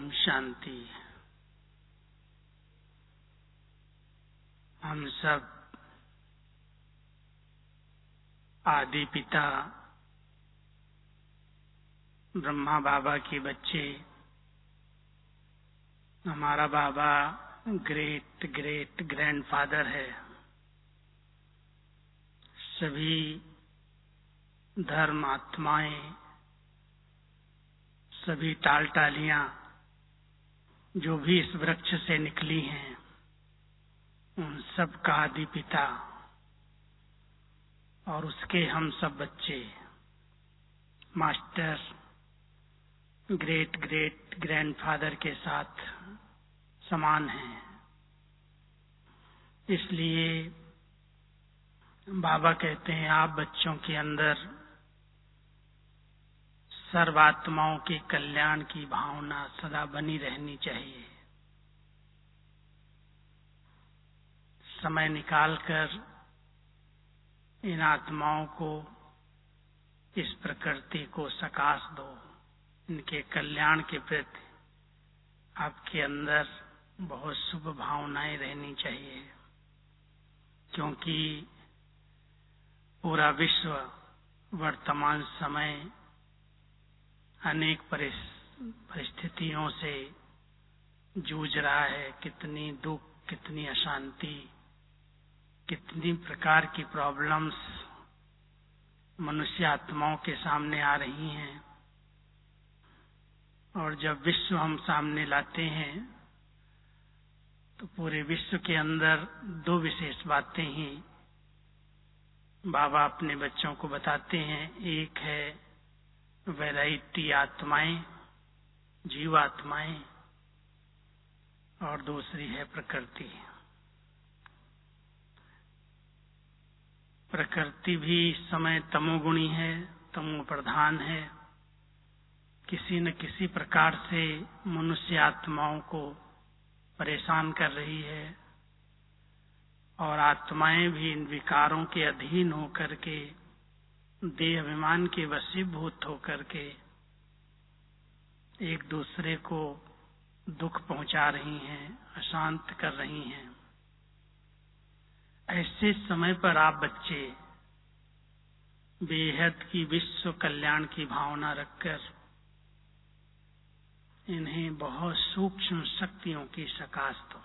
ओम शांति। हम सब आदि पिता ब्रह्मा बाबा के बच्चे। हमारा बाबा ग्रेट ग्रेट ग्रैंडफादर है। सभी धर्म आत्माएं, सभी टालियां जो भी इस वृक्ष से निकली हैं, उन सब का आदि पिता और उसके हम सब बच्चे मास्टर ग्रेट ग्रेट ग्रैंडफादर के साथ समान हैं। इसलिए बाबा कहते हैं, आप बच्चों के अंदर सर्वात्माओं के कल्याण की भावना सदा बनी रहनी चाहिए। समय निकालकर इन आत्माओं को, इस प्रकृति को सकाश दो। इनके कल्याण के प्रति आपके अंदर बहुत शुभ भावनाएं रहनी चाहिए, क्योंकि पूरा विश्व वर्तमान समय अनेक परिस्थितियों से जूझ रहा है। कितनी दुख, कितनी अशांति, कितनी प्रकार की प्रॉब्लम्स मनुष्य आत्माओं के सामने आ रही हैं। और जब विश्व हम सामने लाते हैं तो पूरे विश्व के अंदर दो विशेष बातें ही बाबा अपने बच्चों को बताते हैं। एक है वैरायटी आत्माएं, जीवात्माएं, और दूसरी है प्रकृति। प्रकृति भी इस समय तमोगुणी है, तमो प्रधान है। किसी न किसी प्रकार से मनुष्य आत्माओं को परेशान कर रही है, और आत्माएं भी इन विकारों के अधीन होकर के, देह अभिमान के वशीभूत होकर के एक दूसरे को दुख पहुंचा रही हैं, अशांत कर रही हैं। ऐसे समय पर आप बच्चे बेहद की विश्व कल्याण की भावना रखकर इन्हें बहुत सूक्ष्म शक्तियों की सकाश दो।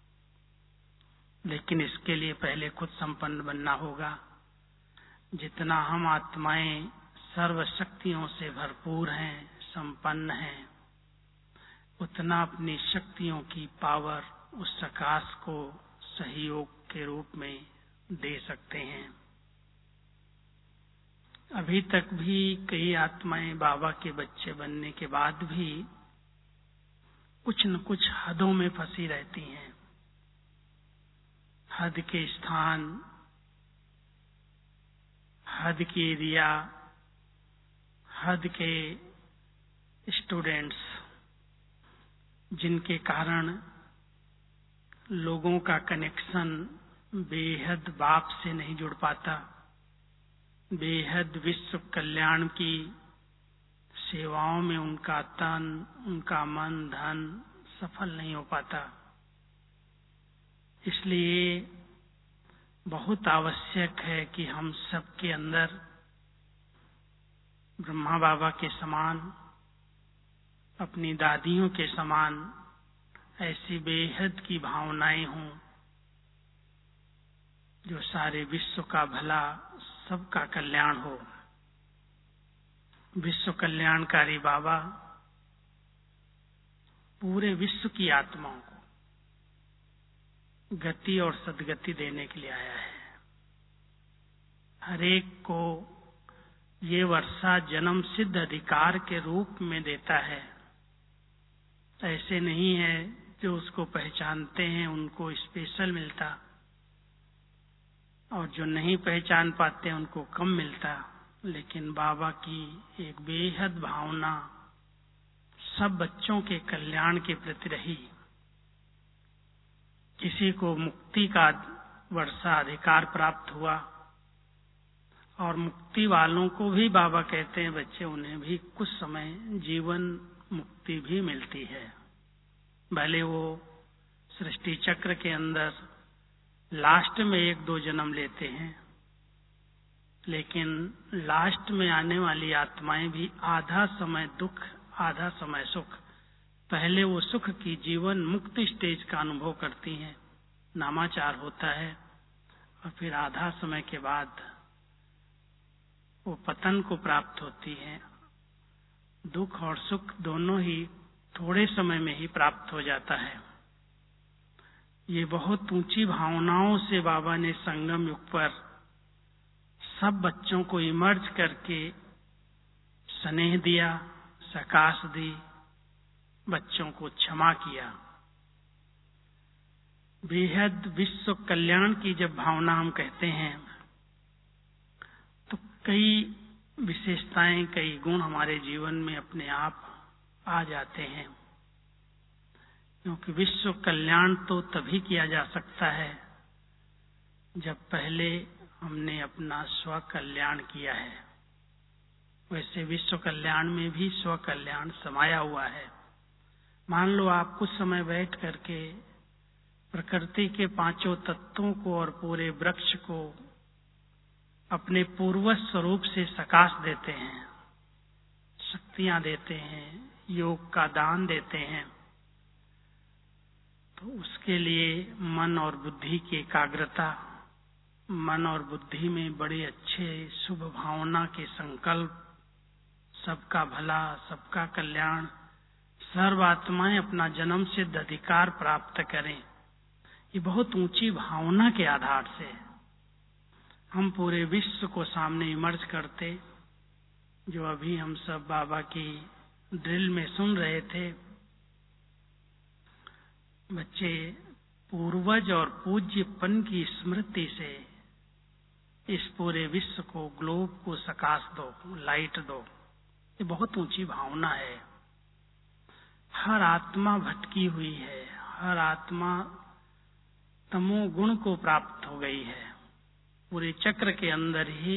लेकिन इसके लिए पहले खुद संपन्न बनना होगा। जितना हम आत्माएं सर्व शक्तियों से भरपूर हैं, संपन्न हैं, उतना अपनी शक्तियों की पावर उस सकाश को सहयोग के रूप में दे सकते हैं। अभी तक भी कई आत्माएं बाबा के बच्चे बनने के बाद भी कुछ न कुछ हदों में फंसी रहती हैं। हद के स्थान, हद की एरिया, हद के स्टूडेंट्स, जिनके कारण लोगों का कनेक्शन बेहद बाप से नहीं जुड़ पाता, बेहद विश्व कल्याण की सेवाओं में उनका तन, उनका मन, धन सफल नहीं हो पाता। इसलिए बहुत आवश्यक है कि हम सबके अंदर ब्रह्मा बाबा के समान, अपनी दादियों के समान ऐसी बेहद की भावनाएं हों, जो सारे विश्व का भला, सबका कल्याण हो। विश्व कल्याणकारी बाबा पूरे विश्व की आत्माओं को गति और सद्गति देने के लिए आया है। हर एक को ये वर्षा जन्म सिद्ध अधिकार के रूप में देता है। ऐसे नहीं है जो उसको पहचानते हैं उनको स्पेशल मिलता, और जो नहीं पहचान पाते उनको कम मिलता। लेकिन बाबा की एक बेहद भावना सब बच्चों के कल्याण के प्रति रही। किसी को मुक्ति का वर्षा अधिकार प्राप्त हुआ, और मुक्ति वालों को भी बाबा कहते हैं बच्चे, उन्हें भी कुछ समय जीवन मुक्ति भी मिलती है। भले वो सृष्टि चक्र के अंदर लास्ट में 1-2 जन्म लेते हैं, लेकिन लास्ट में आने वाली आत्माएं भी आधा समय दुख आधा समय सुख, पहले वो सुख की जीवन मुक्त स्टेज का अनुभव करती हैं, नामाचार होता है, और फिर आधा समय के बाद वो पतन को प्राप्त होती हैं। दुख और सुख दोनों ही थोड़े समय में ही प्राप्त हो जाता है। ये बहुत ऊंची भावनाओं से बाबा ने संगम युग पर सब बच्चों को इमर्ज करके स्नेह दिया, सकाश दी, बच्चों को क्षमा किया। बेहद विश्व कल्याण की जब भावना हम कहते हैं तो कई विशेषताएं, कई गुण हमारे जीवन में अपने आप आ जाते हैं, क्योंकि विश्व कल्याण तो तभी किया जा सकता है जब पहले हमने अपना स्व कल्याण किया है। वैसे विश्व कल्याण में भी स्व कल्याण समाया हुआ है। मान लो आप कुछ समय बैठ करके प्रकृति के 5 तत्वों को और पूरे वृक्ष को अपने पूर्वज स्वरूप से सकाश देते हैं, शक्तियां देते हैं, योग का दान देते हैं, तो उसके लिए मन और बुद्धि की एकाग्रता, मन और बुद्धि में बड़े अच्छे शुभ भावना के संकल्प, सबका भला, सबका कल्याण, सर्व आत्माएं अपना जन्म सिद्ध अधिकार प्राप्त करें, ये बहुत ऊंची भावना के आधार से हम पूरे विश्व को सामने इमर्ज करते, जो अभी हम सब बाबा की ड्रिल में सुन रहे थे। बच्चे पूर्वज और पूज्यपन की स्मृति से इस पूरे विश्व को, ग्लोब को सकाश दो, लाइट दो। ये बहुत ऊंची भावना है। हर आत्मा भटकी हुई है, हर आत्मा तमोगुण को प्राप्त हो गई है। पूरे चक्र के अंदर ही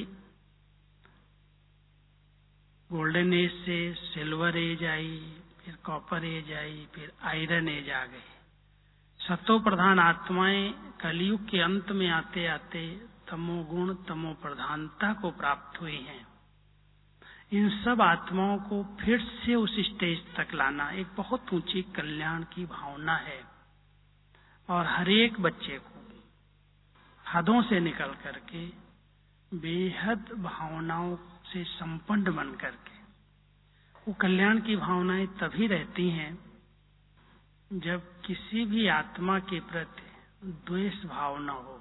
गोल्डन एज से सिल्वर एज आई, फिर कॉपर एज आई, फिर आयरन एज आ गई। सतो प्रधान आत्माएं कलयुग के अंत में आते आते तमोगुण, तमो प्रधानता को प्राप्त हुई हैं। इन सब आत्माओं को फिर से उस स्टेज तक लाना एक बहुत ऊंची कल्याण की भावना है, और हर एक बच्चे को हदों से निकल करके बेहद भावनाओं से संपन्न बन करके, वो कल्याण की भावनाएं तभी रहती हैं जब किसी भी आत्मा के प्रति द्वेष भाव न हो,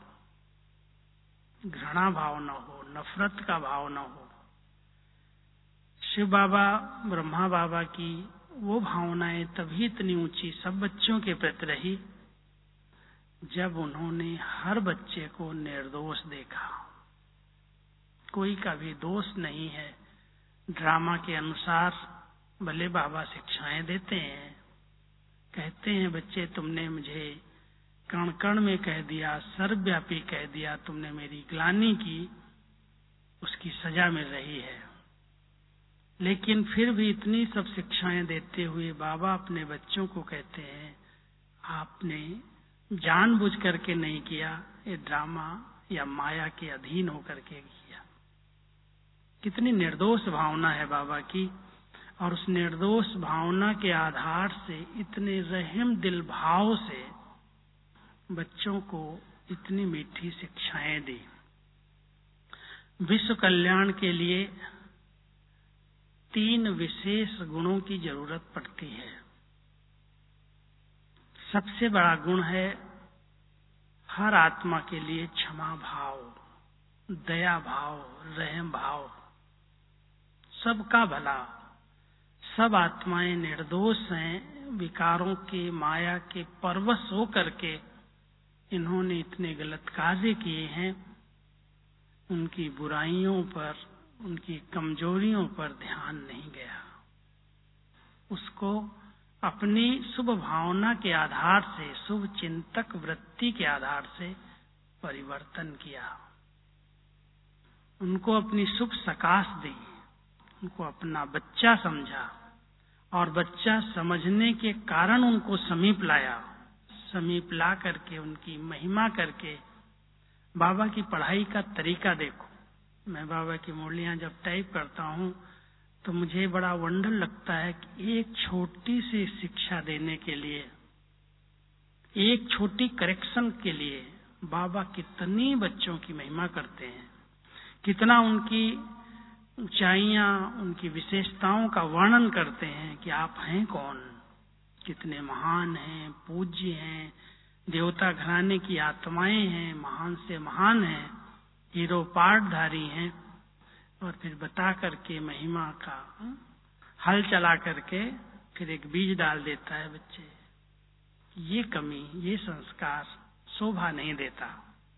घृणा भाव न हो, नफरत का भाव न हो। शिव बाबा, ब्रह्मा बाबा की वो भावनाएं तभी इतनी ऊंची सब बच्चों के प्रति रही जब उन्होंने हर बच्चे को निर्दोष देखा। कोई का भी दोष नहीं है। ड्रामा के अनुसार भले बाबा शिक्षाएं देते हैं, कहते हैं बच्चे तुमने मुझे कण कण में कह दिया, सर्वव्यापी कह दिया, तुमने मेरी ग्लानि की, उसकी सजा मिल रही है। लेकिन फिर भी इतनी सब शिक्षाएं देते हुए बाबा अपने बच्चों को कहते हैं आपने जानबूझ करके नहीं किया, ये ड्रामा या माया के अधीन होकर के किया। कितनी निर्दोष भावना है बाबा की, और उस निर्दोष भावना के आधार से इतने रहम दिल भाव से बच्चों को इतनी मीठी शिक्षाएं दी। विश्व कल्याण के लिए 3 विशेष गुणों की जरूरत पड़ती है। सबसे बड़ा गुण है हर आत्मा के लिए क्षमा भाव, दया भाव, रहम भाव, सबका भला। सब आत्माएं निर्दोष हैं, विकारों के, माया के परवश हो करके इन्होंने इतने गलत कार्य किए हैं। उनकी बुराइयों पर, उनकी कमजोरियों पर ध्यान नहीं गया। उसको अपनी शुभ भावना के आधार से, शुभ चिंतक वृत्ति के आधार से परिवर्तन किया। उनको अपनी शुभ सकाश दी, उनको अपना बच्चा समझा और बच्चा समझने के कारण उनको समीप लाया, समीप ला करके उनकी महिमा करके। बाबा की पढ़ाई का तरीका देखो, मैं बाबा की मुरलियां जब टाइप करता हूँ तो मुझे बड़ा वंडर लगता है कि एक छोटी सी शिक्षा देने के लिए, एक छोटी करेक्शन के लिए बाबा कितनी बच्चों की महिमा करते हैं, कितना उनकी ऊंचाइयां, उनकी विशेषताओं का वर्णन करते हैं कि आप हैं कौन, कितने महान हैं, पूज्य हैं, देवता घराने की आत्माएं हैं, महान से महान हैं, हीरो पाठधारी हैं। और फिर बता करके महिमा का हल चला करके फिर एक बीज डाल देता है बच्चे। ये कमी, ये संस्कार शोभा नहीं देता।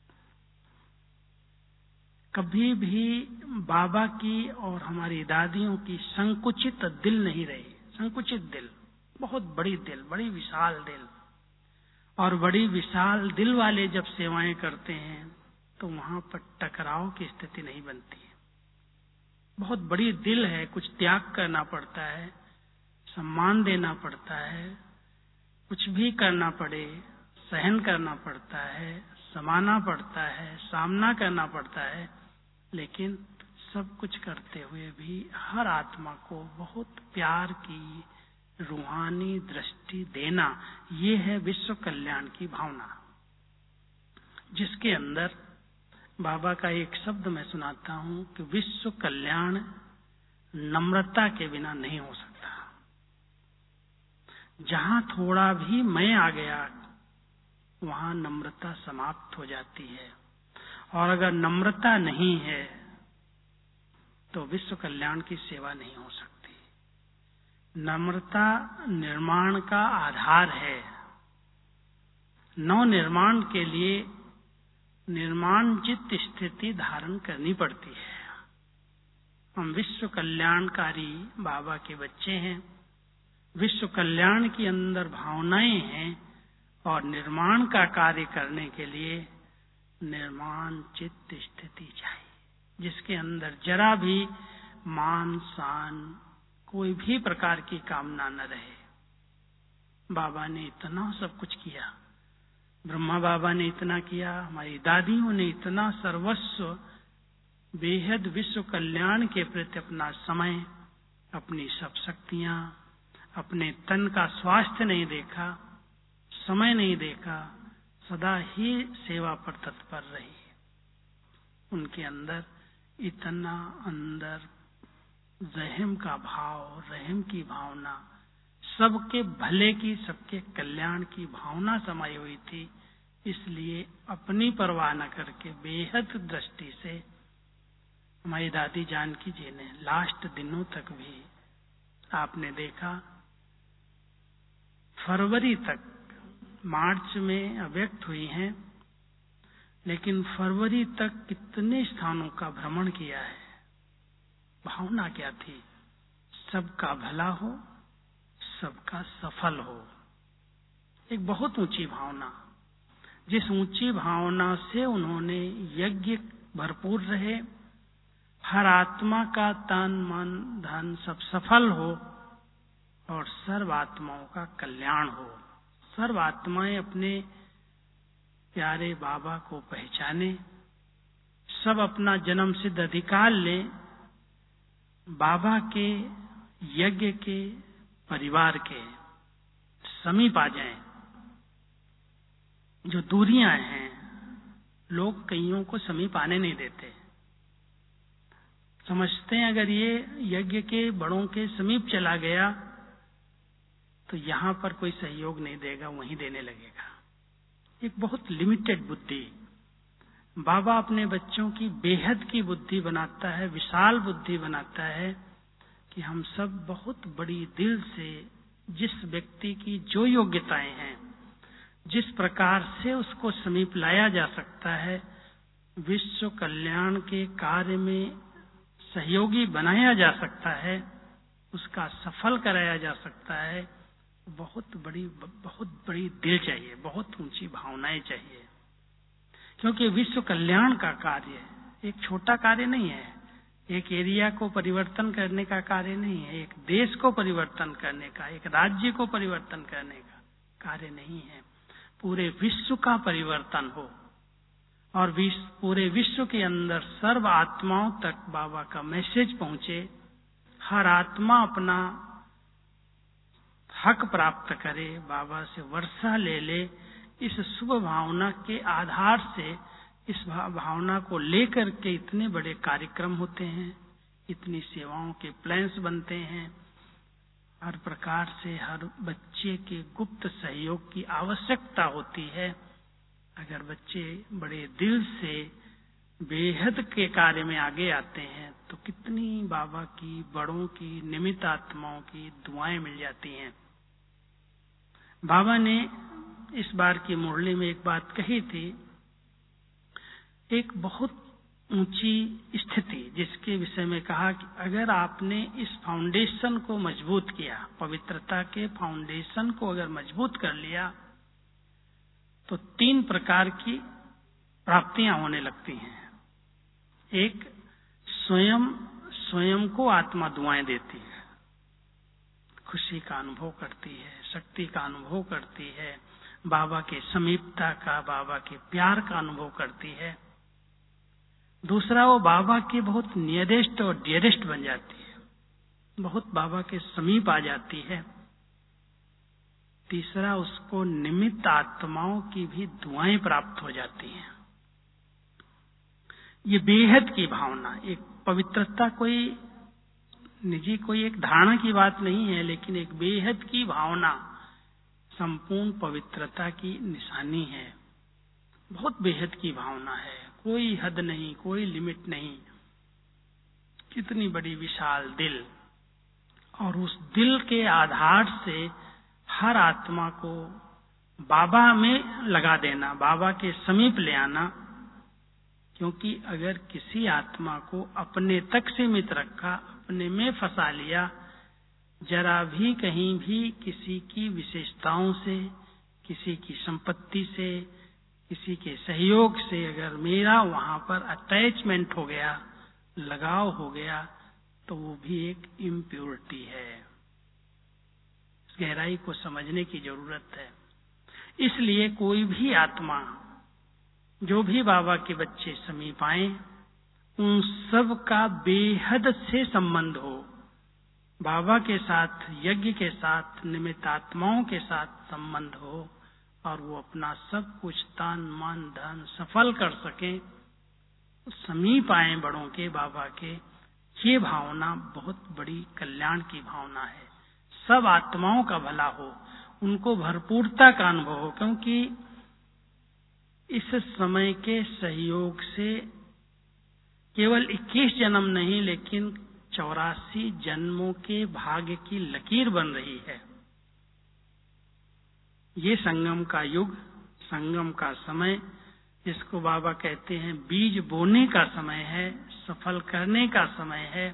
कभी भी बाबा की और हमारी दादियों की संकुचित दिल नहीं रही। संकुचित दिल, बहुत बड़ी दिल, बड़ी विशाल दिल। और बड़ी विशाल दिल वाले जब सेवाएं करते हैं तो वहां पर टकराव की स्थिति नहीं बनती है। बहुत बड़ी दिल है, कुछ त्याग करना पड़ता है, सम्मान देना पड़ता है, कुछ भी करना पड़े, सहन करना पड़ता है, समाना पड़ता है, सामना करना पड़ता है। लेकिन सब कुछ करते हुए भी हर आत्मा को बहुत प्यार की रूहानी दृष्टि देना, ये है विश्व कल्याण की भावना, जिसके अंदर बाबा का एक शब्द मैं सुनाता हूं कि विश्व कल्याण नम्रता के बिना नहीं हो सकता। जहां थोड़ा भी मैं आ गया वहां नम्रता समाप्त हो जाती है, और अगर नम्रता नहीं है तो विश्व कल्याण की सेवा नहीं हो सकती। नम्रता निर्माण का आधार है। नव निर्माण के लिए निर्माणजित स्थिति धारण करनी पड़ती है। हम विश्व कल्याणकारी बाबा के बच्चे हैं, विश्व कल्याण के अंदर भावनाएं हैं, और निर्माण का कार्य करने के लिए निर्माण चित्त स्थिति चाहिए, जिसके अंदर जरा भी मान शान, कोई भी प्रकार की कामना न रहे। बाबा ने इतना सब कुछ किया, ब्रह्मा बाबा ने इतना किया, हमारी दादियों ने इतना सर्वस्व बेहद विश्व कल्याण के प्रति अपना समय, अपनी सब शक्तियां, अपने तन का स्वास्थ्य नहीं देखा, समय नहीं देखा, सदा ही सेवा पर तत्पर रही। उनके अंदर इतना अंदर रहम का भाव, रहम की भावना, सबके भले की, सबके कल्याण की भावना समाई हुई थी। इसलिए अपनी परवाह न करके बेहद दृष्टि से हमारी दादी जानकी जी ने लास्ट दिनों तक भी, आपने देखा फरवरी तक, मार्च में अव्यक्त हुई हैं, लेकिन फरवरी तक कितने स्थानों का भ्रमण किया है। भावना क्या थी? सबका भला हो, सबका सफल हो। एक बहुत ऊंची भावना, जिस ऊंची भावना से उन्होंने यज्ञ भरपूर रहे, हर आत्मा का तन मन धन सब सफल हो और सर्व आत्माओं का कल्याण हो। सर्व आत्माएं अपने प्यारे बाबा को पहचाने, सब अपना जन्म सिद्ध अधिकार लें, बाबा के यज्ञ के परिवार के समीप आ जाएं। जो दूरियां हैं, लोग कईयों को समीप आने नहीं देते, समझते हैं अगर ये यज्ञ के बड़ों के समीप चला गया तो यहां पर कोई सहयोग नहीं देगा, वहीं देने लगेगा। एक बहुत लिमिटेड बुद्धि। बाबा अपने बच्चों की बेहद की बुद्धि बनाता है, विशाल बुद्धि बनाता है कि हम सब बहुत बड़ी दिल से, जिस व्यक्ति की जो योग्यताएं हैं, जिस प्रकार से उसको समीप लाया जा सकता है, विश्व कल्याण के कार्य में सहयोगी बनाया जा सकता है, उसका सफल कराया जा सकता है, बहुत बड़ी दिल चाहिए, बहुत ऊंची भावनाएं चाहिए। क्योंकि विश्व कल्याण का कार्य एक छोटा कार्य नहीं है, एक एरिया को परिवर्तन करने का कार्य नहीं है, एक देश को परिवर्तन करने का, एक राज्य को परिवर्तन करने का कार्य नहीं है। पूरे विश्व का परिवर्तन हो और पूरे विश्व के अंदर सर्व आत्माओं तक बाबा का मैसेज पहुंचे, हर आत्मा अपना हक प्राप्त करे, बाबा से वर्षा ले ले। इस शुभ भावना के आधार से, इस भावना को लेकर के इतने बड़े कार्यक्रम होते हैं, इतनी सेवाओं के प्लान्स बनते हैं। हर प्रकार से हर बच्चे के गुप्त सहयोग की आवश्यकता होती है। अगर बच्चे बड़े दिल से बेहद के कार्य में आगे आते हैं तो कितनी बाबा की, बड़ों की, निमित्त आत्माओं की दुआएं मिल जाती हैं। बाबा ने इस बार की मुरली में एक बात कही थी, एक बहुत ऊंची स्थिति, जिसके विषय में कहा कि अगर आपने इस फाउंडेशन को मजबूत किया, पवित्रता के फाउंडेशन को अगर मजबूत कर लिया, तो 3 प्रकार की प्राप्तियां होने लगती हैं। एक, स्वयं को आत्मा दुआएं देती है, खुशी का अनुभव करती है, शक्ति का अनुभव करती है, बाबा के समीपता का, बाबा के प्यार का अनुभव करती है। दूसरा, वो बाबा के बहुत नियरेस्ट और डियरेस्ट बन जाती है, बहुत बाबा के समीप आ जाती है। तीसरा, उसको निमित्त आत्माओं की भी दुआएं प्राप्त हो जाती हैं। ये बेहद की भावना, एक पवित्रता कोई निजी कोई एक धारणा की बात नहीं है, लेकिन एक बेहद की भावना संपूर्ण पवित्रता की निशानी है। बहुत बेहद की भावना है, कोई हद नहीं, कोई लिमिट नहीं। कितनी बड़ी विशाल दिल, और उस दिल के आधार से हर आत्मा को बाबा में लगा देना, बाबा के समीप ले आना। क्योंकि अगर किसी आत्मा को अपने तक सीमित रखा, अपने में फंसा लिया, जरा भी कहीं भी किसी की विशेषताओं से, किसी की संपत्ति से, किसी के सहयोग से अगर मेरा वहां पर अटैचमेंट हो गया, लगाव हो गया, तो वो भी एक इम्प्योरिटी है। इस गहराई को समझने की जरूरत है। इसलिए कोई भी आत्मा, जो भी बाबा के बच्चे समीप आए, उन सब का बेहद से संबंध हो, बाबा के साथ, यज्ञ के साथ, निमित्त आत्माओं के साथ संबंध हो, और वो अपना सब कुछ तन मन धन सफल कर सके, समीप आए बड़ों के, बाबा के। ये भावना बहुत बड़ी कल्याण की भावना है। सब आत्माओं का भला हो, उनको भरपूरता का अनुभव हो, क्योंकि इस समय के सहयोग से केवल 21 जन्म नहीं, लेकिन 84 जन्मों के भाग्य की लकीर बन रही है। ये संगम का युग, संगम का समय, जिसको बाबा कहते हैं बीज बोने का समय है, सफल करने का समय है,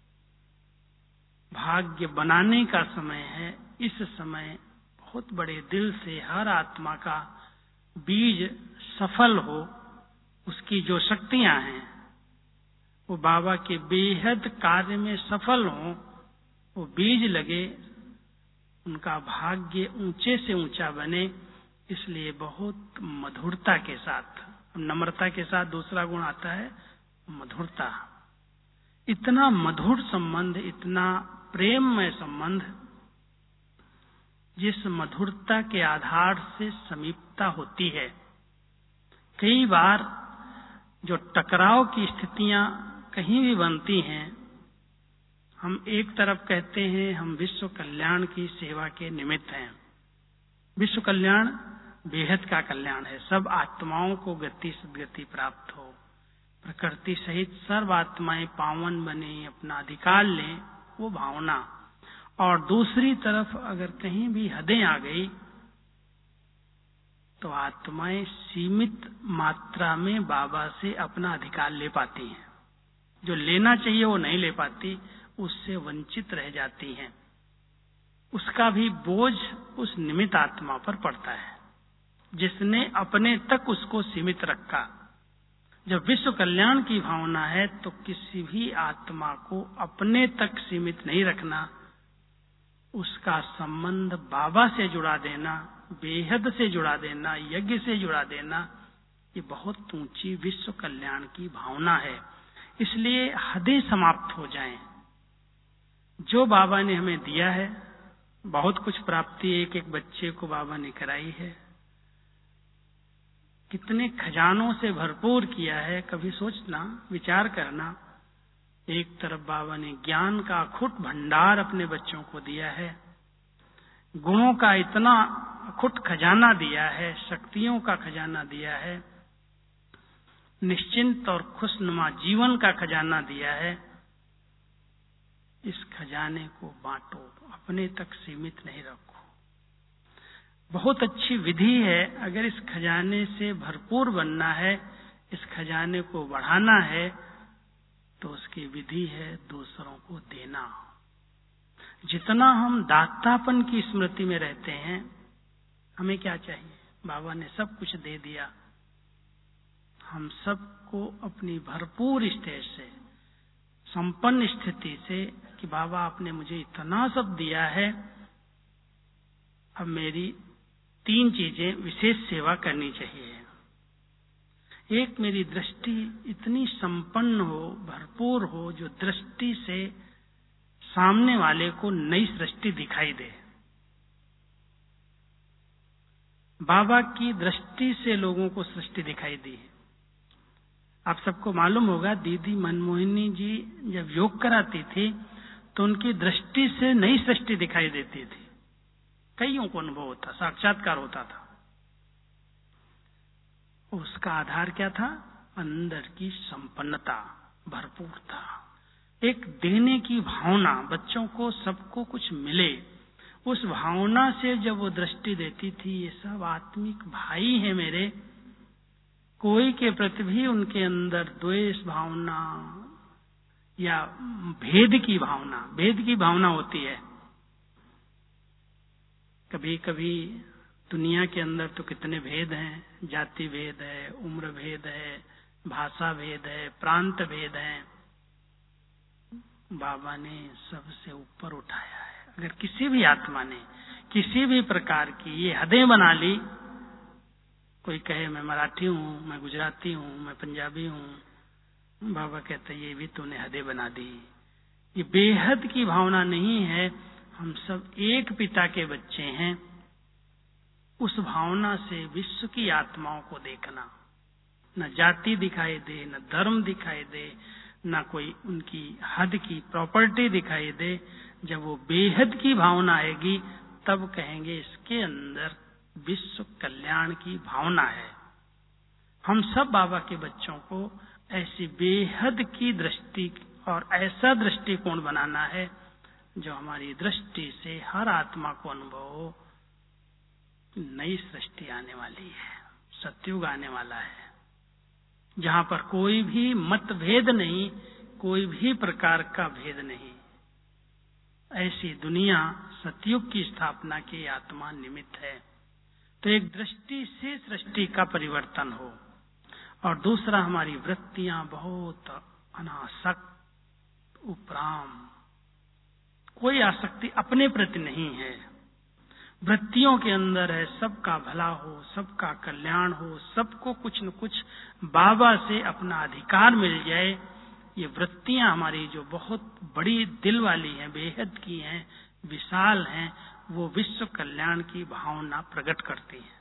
भाग्य बनाने का समय है। इस समय बहुत बड़े दिल से हर आत्मा का बीज सफल हो, उसकी जो शक्तियां हैं वो बाबा के बेहद कार्य में सफल हो, वो बीज लगे, उनका भाग्य ऊंचे से ऊंचा बने। इसलिए बहुत मधुरता के साथ, नम्रता के साथ दूसरा गुण आता है मधुरता। इतना मधुर संबंध, इतना प्रेममय संबंध, जिस मधुरता के आधार से समीपता होती है। कई बार जो टकराव की स्थितियां कहीं भी बनती हैं, हम एक तरफ कहते हैं हम विश्व कल्याण की सेवा के निमित्त हैं। विश्व कल्याण बेहद का कल्याण है, सब आत्माओं को गति सद्गति प्राप्त हो, प्रकृति सहित सर्व आत्माएं पावन बने, अपना अधिकार लें, वो भावना। और दूसरी तरफ अगर कहीं भी हदें आ गई तो आत्माएं सीमित मात्रा में बाबा से अपना अधिकार ले पाती हैं, जो लेना चाहिए वो नहीं ले पाती, उससे वंचित रह जाती हैं। उसका भी बोझ उस निमित्त आत्मा पर पड़ता है, जिसने अपने तक उसको सीमित रखा। जब विश्व कल्याण की भावना है तो किसी भी आत्मा को अपने तक सीमित नहीं रखना, उसका संबंध बाबा से जुड़ा देना, बेहद से जुड़ा देना, यज्ञ से जुड़ा देना, ये बहुत ऊंची विश्व कल्याण की भावना है। इसलिए हदें समाप्त हो जाएं। जो बाबा ने हमें दिया है, बहुत कुछ प्राप्ति एक एक बच्चे को बाबा ने कराई है, कितने खजानों से भरपूर किया है। कभी सोचना, विचार करना, एक तरफ बाबा ने ज्ञान का अखुट भंडार अपने बच्चों को दिया है, गुणों का इतना अखुट खजाना दिया है, शक्तियों का खजाना दिया है, निश्चिंत और खुशनुमा जीवन का खजाना दिया है। इस खजाने को बांटो, अपने तक सीमित नहीं रखो। बहुत अच्छी विधि है। अगर इस खजाने से भरपूर बनना है, इस खजाने को बढ़ाना है, तो उसकी विधि है दूसरों को देना। जितना हम दातापन की स्मृति में रहते हैं, हमें क्या चाहिए? बाबा ने सब कुछ दे दिया। हम सबको अपनी भरपूर स्टेज से, संपन्न स्थिति से, कि बाबा आपने मुझे इतना सब दिया है, अब मेरी 3 चीजें विशेष सेवा करनी चाहिए। एक, मेरी दृष्टि इतनी संपन्न हो, भरपूर हो, जो दृष्टि से सामने वाले को नई सृष्टि दिखाई दे। बाबा की दृष्टि से लोगों को सृष्टि दिखाई दी। आप सबको मालूम होगा, दीदी मनमोहिनी जी जब योग कराती थी तो उनकी दृष्टि से नई सृष्टि दिखाई देती थी। कईयों को अनुभव होता, साक्षात्कार होता था। उसका आधार क्या था? अंदर की संपन्नता, भरपूरता, एक देने की भावना, बच्चों को सबको कुछ मिले, उस भावना से जब वो दृष्टि देती थी, ये सब आत्मिक भाई हैं मेरे, कोई के प्रति भी उनके अंदर द्वेष भावना या भेद की भावना होती है। कभी कभी दुनिया के अंदर तो कितने भेद हैं, जाति भेद है, उम्र भेद है, भाषा भेद है, प्रांत भेद है। बाबा ने सबसे ऊपर उठाया है। अगर किसी भी आत्मा ने किसी भी प्रकार की ये हदें बना ली, कोई कहे मैं मराठी हूँ, मैं गुजराती हूँ, मैं पंजाबी हूँ, बाबा कहते ये भी तूने हदें बना दी। ये बेहद की भावना नहीं है। हम सब एक पिता के बच्चे हैं। उस भावना से विश्व की आत्माओं को देखना, न जाति दिखाई दे, न धर्म दिखाई दे, न कोई उनकी हद की प्रॉपर्टी दिखाई दे। जब वो बेहद की भावना आएगी, तब कहेंगे इसके अंदर विश्व कल्याण की भावना है। हम सब बाबा के बच्चों को ऐसी बेहद की दृष्टि और ऐसा दृष्टिकोण बनाना है जो हमारी दृष्टि से हर आत्मा को अनुभव हो, नई सृष्टि आने वाली है, सतयुग आने वाला है, जहां पर कोई भी मतभेद नहीं, कोई भी प्रकार का भेद नहीं। ऐसी दुनिया सतयुग की स्थापना की आत्मा निमित्त है। तो एक दृष्टि से सृष्टि का परिवर्तन हो, और दूसरा हमारी वृत्तियां बहुत अनासक्त, उपराम, कोई आसक्ति अपने प्रति नहीं है। वृत्तियों के अंदर है सबका भला हो, सबका कल्याण हो, सबको कुछ न कुछ बाबा से अपना अधिकार मिल जाए। ये वृत्तियां हमारी जो बहुत बड़ी दिल वाली हैं, बेहद की हैं, विशाल हैं, वो विश्व कल्याण की भावना प्रकट करती हैं।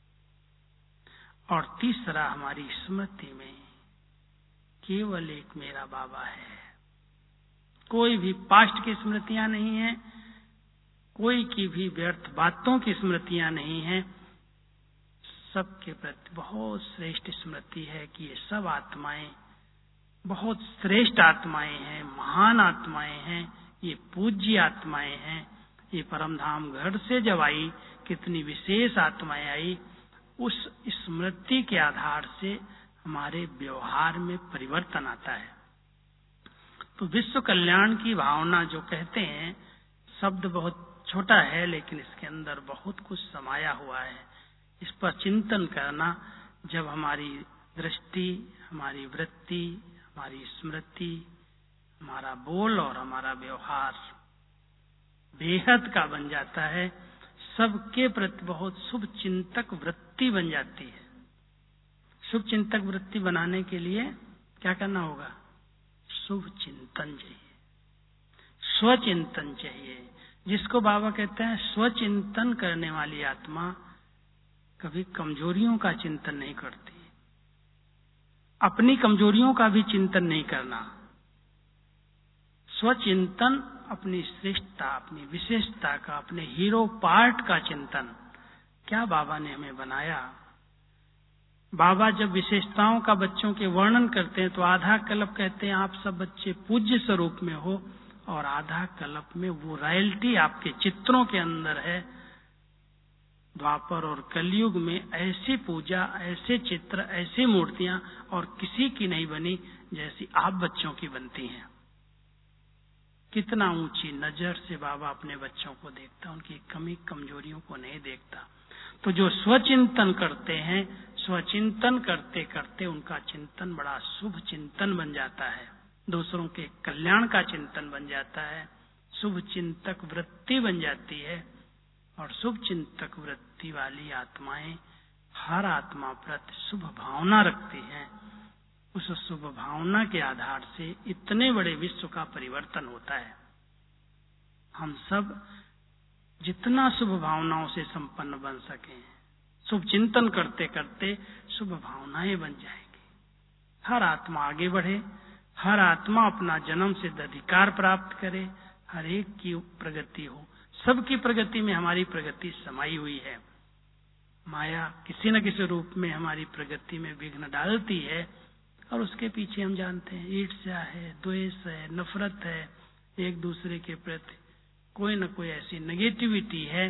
और तीसरा, हमारी स्मृति में केवल एक मेरा बाबा है। कोई भी पास्ट की स्मृतियां नहीं है, कोई की भी व्यर्थ बातों की स्मृतियां नहीं है। सबके प्रति बहुत श्रेष्ठ स्मृति है कि ये सब आत्माएं बहुत श्रेष्ठ आत्माएं हैं, महान आत्माएं हैं, ये पूज्य आत्माएं हैं। ये परमधाम घर से जब आई, कितनी विशेष आत्माएं आई। उस स्मृति के आधार से हमारे व्यवहार में परिवर्तन आता है। तो विश्व कल्याण की भावना जो कहते हैं, शब्द बहुत छोटा है, लेकिन इसके अंदर बहुत कुछ समाया हुआ है। इस पर चिंतन करना, जब हमारी दृष्टि, हमारी वृत्ति, हमारी स्मृति, हमारा बोल और हमारा व्यवहार बेहद का बन जाता है। सबके प्रति बहुत शुभ चिंतक वृत्ति बन जाती है। शुभ चिंतक वृत्ति बनाने के लिए क्या करना होगा? शुभ चिंतन चाहिए, स्वचिंतन चाहिए। जिसको बाबा कहते हैं स्वचिंतन करने वाली आत्मा कभी कमजोरियों का चिंतन नहीं करती। अपनी कमजोरियों का भी चिंतन नहीं करना। स्वचिंतन अपनी श्रेष्ठता, अपनी विशेषता का, अपने हीरो पार्ट का चिंतन। क्या बाबा ने हमें बनाया। बाबा जब विशेषताओं का बच्चों के वर्णन करते हैं तो आधा कल्प कहते हैं आप सब बच्चे पूज्य स्वरूप में हो, और आधा कल्प में वो रॉयल्टी आपके चित्रों के अंदर है। द्वापर और कलयुग में ऐसी पूजा, ऐसे चित्र, ऐसी मूर्तियां और किसी की नहीं बनी जैसी आप बच्चों की बनती हैं। कितना ऊंची नजर से बाबा अपने बच्चों को देखता, उनकी कमी कमजोरियों को नहीं देखता। तो जो स्वचिंतन करते हैं, स्वचिंतन करते करते उनका चिंतन बड़ा शुभ चिंतन बन जाता है, दूसरों के कल्याण का चिंतन बन जाता है, शुभ चिंतक वृत्ति बन जाती है। और शुभ चिंतक वृत्ति वाली आत्माएं हर आत्मा प्रति शुभ भावना रखती हैं। उस शुभ भावना के आधार से इतने बड़े विश्व का परिवर्तन होता है। हम सब जितना शुभ भावनाओं से संपन्न बन सके, शुभ चिंतन करते करते शुभ भावनाएं बन जाएगी। हर आत्मा आगे बढ़े, हर आत्मा अपना जन्म सिद्ध अधिकार प्राप्त करे, हर एक की प्रगति हो। सबकी प्रगति में हमारी प्रगति समाई हुई है। माया किसी न किसी रूप में हमारी प्रगति में विघ्न डालती है, और उसके पीछे हम जानते हैं ईर्ष्या है, द्वेष है, नफरत है, एक दूसरे के प्रति कोई न कोई ऐसी नेगेटिविटी है।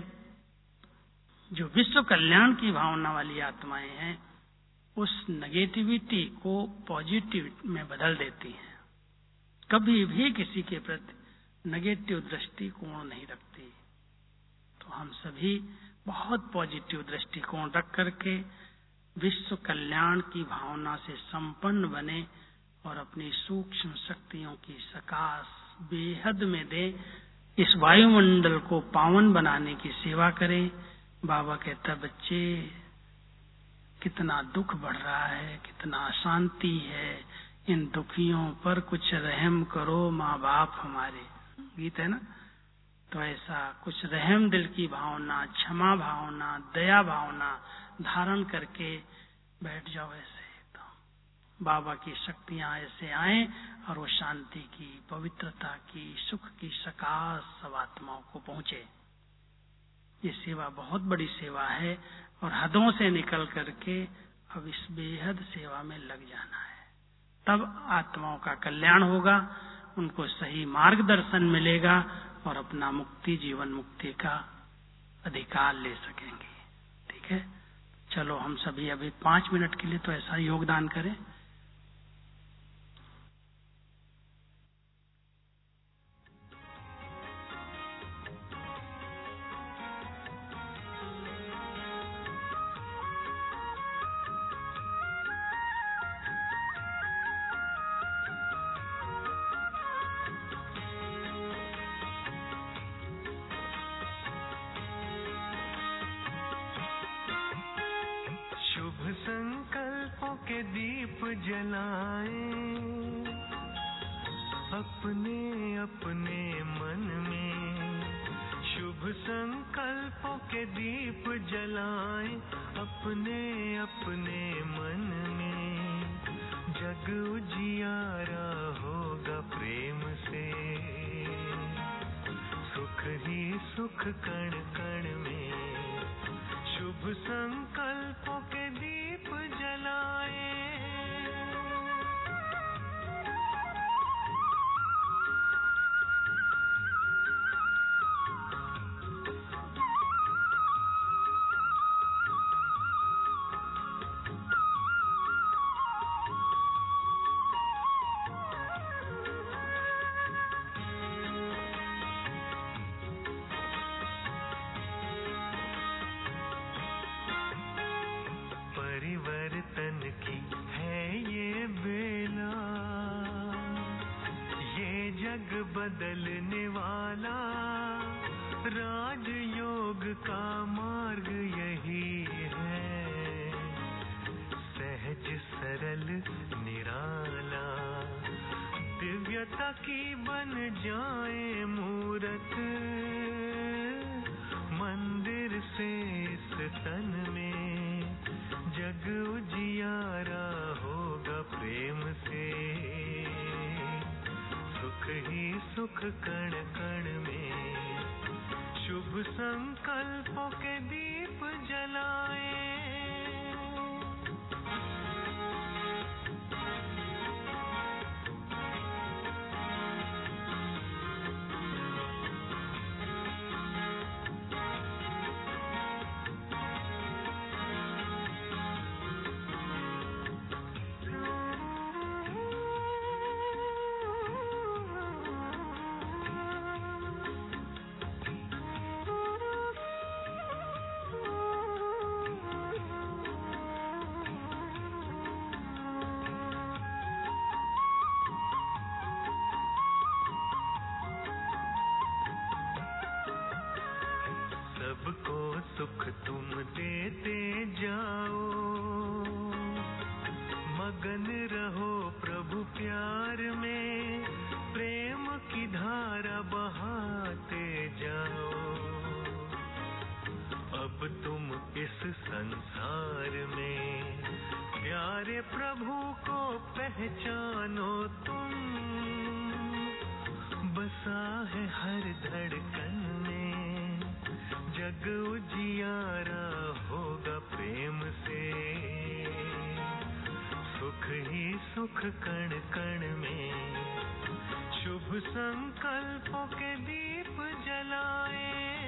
जो विश्व कल्याण की भावना वाली आत्माएं हैं, उस नेगेटिविटी को पॉजिटिव में बदल देती हैं। कभी भी किसी के प्रति नेगेटिव दृष्टिकोण नहीं रखती। तो हम सभी बहुत पॉजिटिव दृष्टिकोण रख करके विश्व कल्याण की भावना से संपन्न बने और अपनी सूक्ष्म शक्तियों की सकाश बेहद में दे, इस वायुमंडल को पावन बनाने की सेवा करें। बाबा कहता बच्चे कितना दुख बढ़ रहा है, कितना अशांति है, इन दुखियों पर कुछ रहम करो माँ बाप हमारे, गीत है ना। तो ऐसा कुछ रहम दिल की भावना, क्षमा भावना, दया भावना धारण करके बैठ जाओ ऐसे। तो बाबा की शक्तियां ऐसे आए और वो शांति की, पवित्रता की, सुख की सकाश सब आत्माओं को पहुंचे। ये सेवा बहुत बड़ी सेवा है और हदों से निकल करके अब इस बेहद सेवा में लग जाना है। तब आत्माओं का कल्याण होगा, उनको सही मार्गदर्शन मिलेगा और अपना मुक्ति, जीवन मुक्ति का अधिकार ले सकेंगे। ठीक है, चलो हम सभी अभी 5 मिनट के लिए तो ऐसा योगदान करें। संकल्पों के दीप जलाएं अपने अपने मन में, शुभ संकल्पों के दीप जलाएं अपने अपने मन में। जग उजियारा होगा प्रेम से, सुख ही सुख कण कण में। शुभ संकल्पों के दीप जलाएं। परिवर्तन की बदलने वाला राजयोग का मार्ग यही है। सहज सरल निराला दिव्यता की बन जाए मूरत, मंदिर से इस तन में जग उजियारा होगा प्रेम से। सुख ही सुख कण कण में, शुभ संकल्पों के दीप जलाए। सबको सुख तुम देते जाओ, मगन रहो प्रभु प्यार में, प्रेम की धारा बहाते जाओ। अब तुम इस संसार में प्यारे प्रभु को पहचानो तुम, बसा है हर धड़कन में जग उजियारा होगा प्रेम से। सुख ही सुख कण कण में, शुभ संकल्पों के दीप जलाए।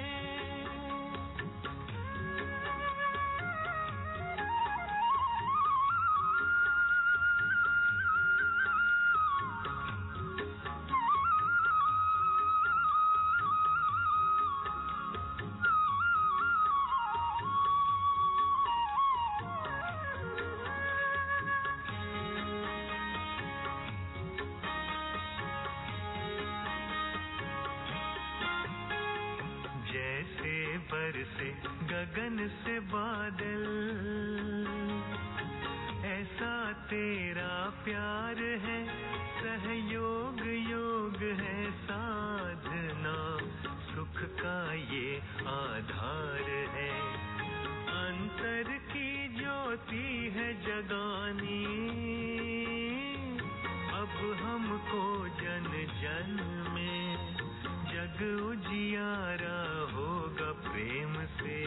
जैसे बरसे गगन से बादल, ऐसा तेरा प्यार है, सहयोग योग है साधना, सुख का ये आधार है। अंतर की ज्योति है जगानी, अब हमको जन जन में जग उजियारा होगा प्रेम से।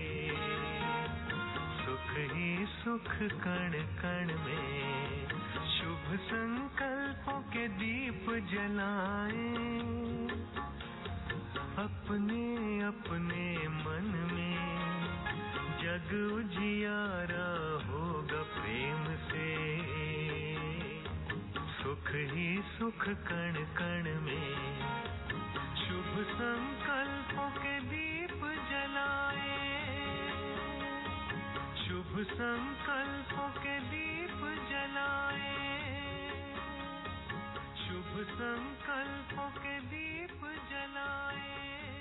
सुख ही सुख कण कण में, शुभ संकल्पों के दीप जलाए। अपने अपने मन में जग उजियारा होगा प्रेम से। सुख ही सुख कण कण में, शुभ संकल्पों के दीप जलाए। शुभ संकल्पों के दीप जलाए। शुभ संकल्पों के दीप जलाए।